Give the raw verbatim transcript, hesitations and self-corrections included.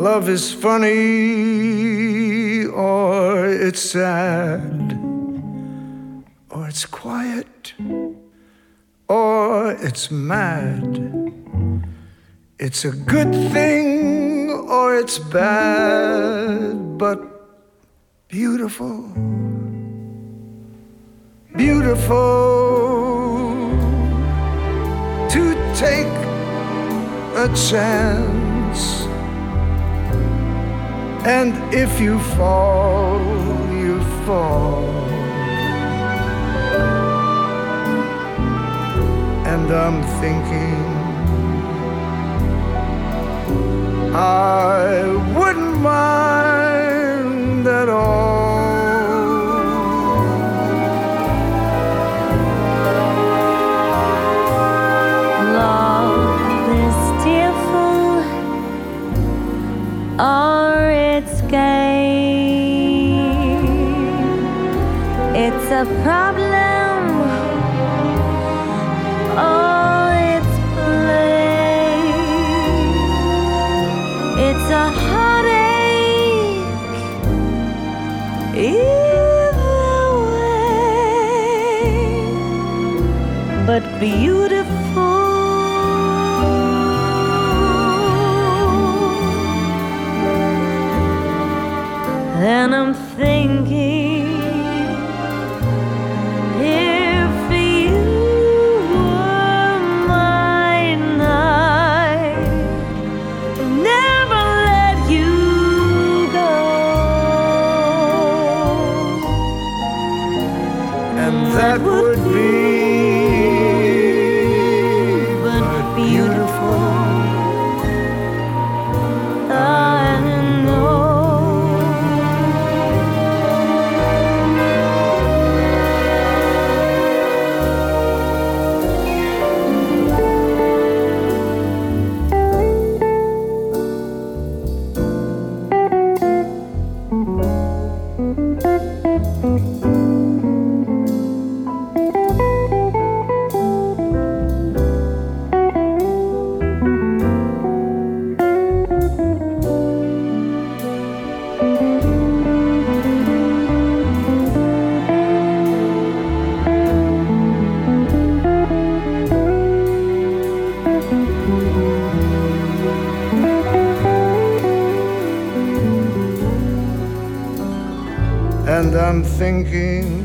love is funny, or it's sad, or it's quiet, or it's mad. It's a good thing, or it's bad, but beautiful, beautiful to take a chance. And if you fall, you fall. And I'm thinking I wouldn't mind at all. Love is tearful, or it's gay. It's a problem, or it's play. It's a heartache either way, but beautiful. And I'm thinking, if you were mine, I'd never let you go. And that would be but beautiful. I know. And I'm thinking